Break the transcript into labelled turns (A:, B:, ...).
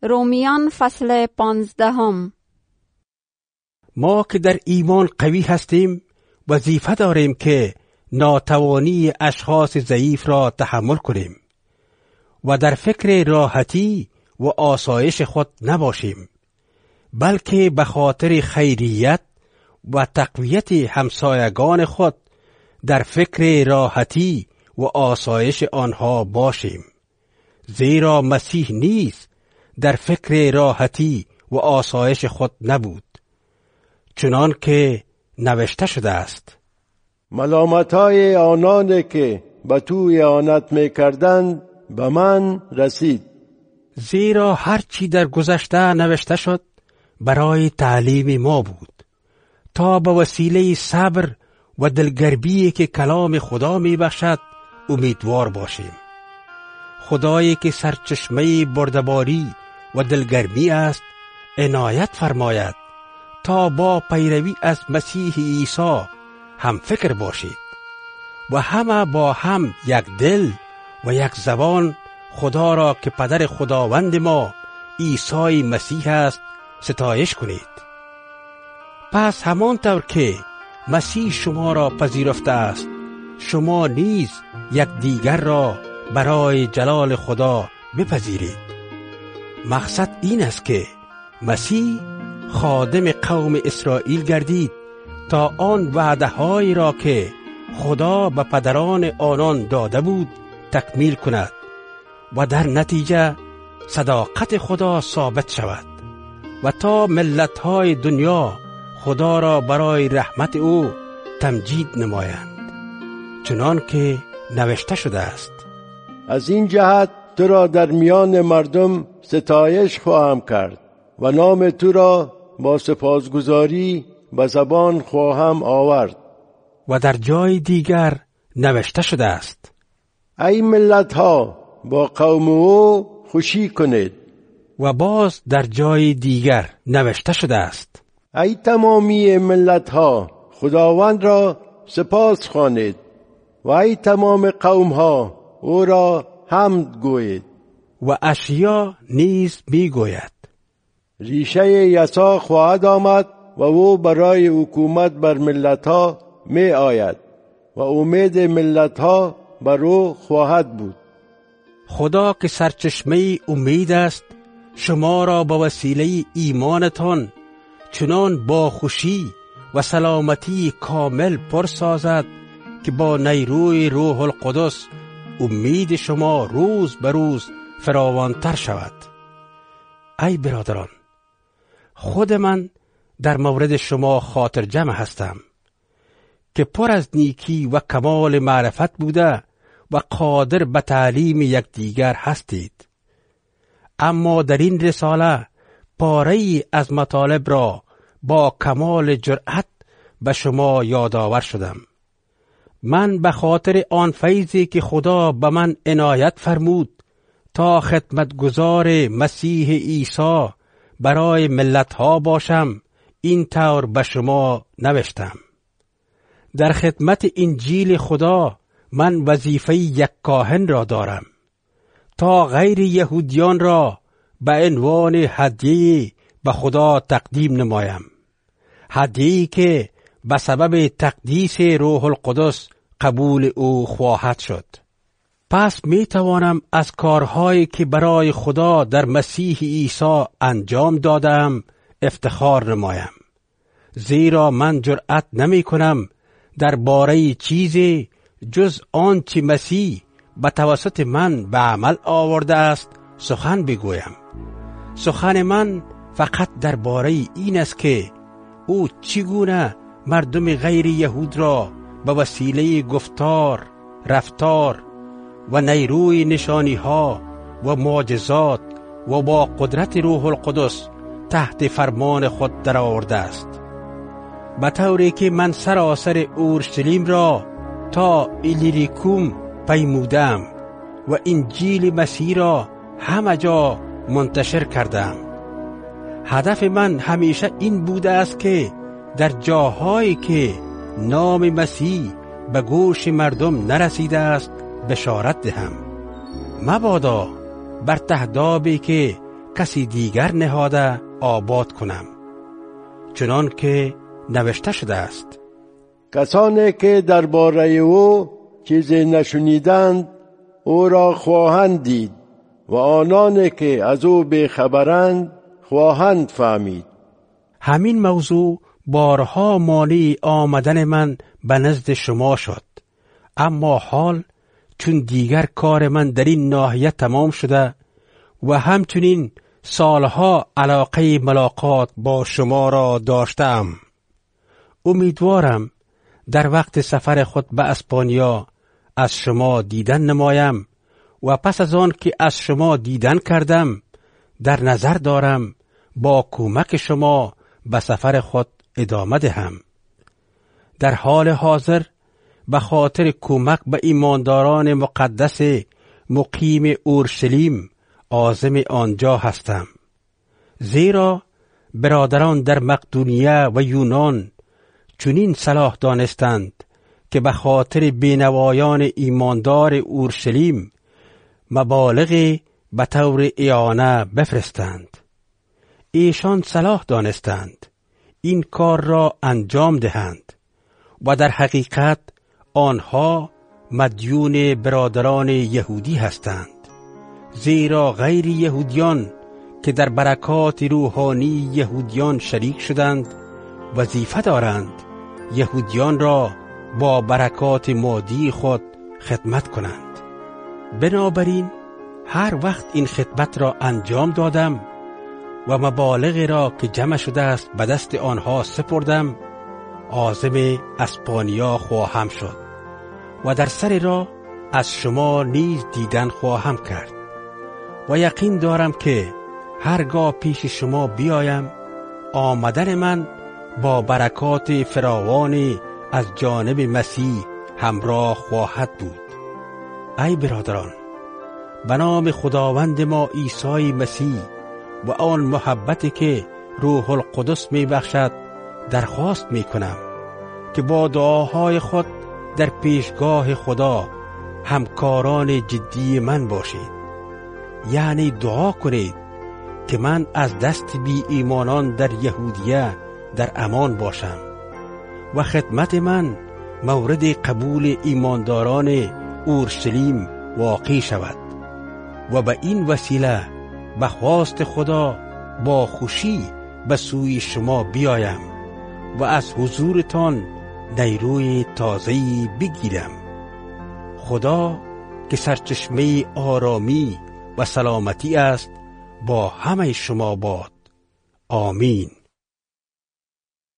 A: رومیان فصل 15.
B: ما که در ایمان قوی هستیم وظیفه داریم که ناتوانی اشخاص ضعیف را تحمل کنیم و در فکر راحتی و آسایش خود نباشیم، بلکه به خاطر خیریت و تقویت همسایگان خود در فکر راحتی و آسایش آنها باشیم. زیرا مسیح نیز در فکر راحتی و آسایش خود نبود، چنان که نوشته شده است:
C: ملامت‌های آنان که به تو اعانت می‌کردند به من رسید.
B: زیرا هرچی در گذشته نوشته شد برای تعلیم ما بود، تا به وسیله صبر و دلگرمی که کلام خدا میبخشد امیدوار باشیم. خدایی که سرچشمه بردباری و دلگرمی است عنایت فرماید تا با پیروی از مسیح عیسی هم فکر باشید و همه با هم یک دل و یک زبان خدا را که پدر خداوند ما عیسی مسیح است ستایش کنید. پس همانطور که مسیح شما را پذیرفته است، شما نیز یک دیگر را برای جلال خدا بپذیرید. مقصد این است که مسیح خادم قوم اسرائیل گردید تا آن وعده‌هایی را که خدا به پدران آنان داده بود تکمیل کند و در نتیجه صداقت خدا ثابت شود و تا ملت‌های دنیا خدا را برای رحمت او تمجید نمایند، چنان که نوشته شده است:
C: از این جهت تو را در میان مردم ستایش خواهم کرد و نام تو را با سپاسگزاری به زبان خواهم آورد.
B: و در جای دیگر نوشته شده است:
C: ای ملت ها با قوم او خوشی کنید.
B: و باز در جای دیگر نوشته شده است:
C: ای تمامی ملت ها خداوند را سپاس خوانید و ای تمام قوم ها او را حمد گویید.
B: و اشعیا نیز می گوید:
C: ریشه یسوع خواهد آمد و او برای حکومت بر ملت ها می آید و امید ملت ها بر او خواهد بود.
B: خدا که سرچشمه امید است شما را با وسیله ایمانتان چنان با خوشی و سلامتی کامل پر سازد که با نیروی روح القدس امید شما روز به روز فراوانتر شود. ای برادران، خود من در مورد شما خاطر جمع هستم که پر از نیکی و کمال معرفت بوده و قادر به تعلیم یکدیگر هستید. اما در این رساله پاره‌ای از مطالب را با کمال جرأت به شما یادآور شدم. من به خاطر آن فیضی که خدا به من عنایت فرمود تا خدمتگزار مسیح عیسی برای ملت‌ها باشم این طور به شما نوشتم. در خدمت انجیل خدا من وظیفه یک کاهن را دارم تا غیر یهودیان را به عنوان هدیه به خدا تقدیم نمایم، هدیه‌ای که به سبب تقدیس روح القدس قبول او خواهد شد. پس می توانم از کارهایی که برای خدا در مسیح عیسی انجام دادم افتخار نمایم، زیرا من جرأت نمی کنم درباره چیزی جز آنچه مسیح به توسط من به عمل آورده است سخن بگویم. سخن من فقط درباره این است که او چگونه مردم غیر یهود را به وسیله گفتار، رفتار و نیروی نشانی ها و معجزات و با قدرت روح القدس تحت فرمان خود در آورده است، به طوری که من سراسر اورشلیم را تا ایلیریکوم پیمودم و انجیل مسیح را همه جا منتشر کردم. هدف من همیشه این بوده است که در جاهایی که نام مسیح به گوش مردم نرسیده است بشارت دهم، مبادا بر تهدابی که کسی دیگر نهاده آباد کنم، چنان که نوشته شده است:
C: کسانی که درباره او چیزی نشنیدند او را خواهند دید و آنانی که از او بیخبرند خواهند فهمید.
B: همین موضوع بارها مانع آمدن من به نزد شما شد، اما حال چون دیگر کار من در این ناحیه تمام شده و همچنین سالها علاقه ملاقات با شما را داشتم، امیدوارم در وقت سفر خود به اسپانیا از شما دیدن نمایم و پس از آن که از شما دیدن کردم در نظر دارم با کمک شما به سفر خود ادامه دهم. در حال حاضر به خاطر کمک به ایمانداران مقدس مقیم اورشلیم عازم آنجا هستم، زیرا برادران در مقدونیه و یونان چنین صلاح دانستند که به خاطر بینوایان ایماندار اورشلیم مبالغ به طور اعانه بفرستند. ایشان صلاح دانستند این کار را انجام دهند و در حقیقت آنها مدیون برادران یهودی هستند، زیرا غیر یهودیان که در برکات روحانی یهودیان شریک شدند وظیفه دارند یهودیان را با برکات مادی خود خدمت کنند. بنابراین هر وقت این خدمت را انجام دادم و مبالغی را که جمع شده است به دست آنها سپردم، عازم اسپانیا خواهم شد و در سر راه از شما نیز دیدن خواهم کرد و یقین دارم که هرگاه پیش شما بیایم آمدن من با برکات فراوانی از جانب مسیح همراه خواهد بود. ای برادران، به نام خداوند ما عیسی مسیح و آن محبتی که روح القدس می بخشد درخواست می کنم که با دعاهای خود در پیشگاه خدا همکاران جدی من باشید. یعنی دعا کنید که من از دست بی ایمانان در یهودیه در امان باشم و خدمت من مورد قبول ایمانداران اورشلیم واقع شود و به این وسیله به خواست خدا با خوشی به سوی شما بیایم و از حضورتان نیروی تازه‌ای بگیرم. خدا که سرچشمه آرامی و سلامتی است با همه شما باد. آمین.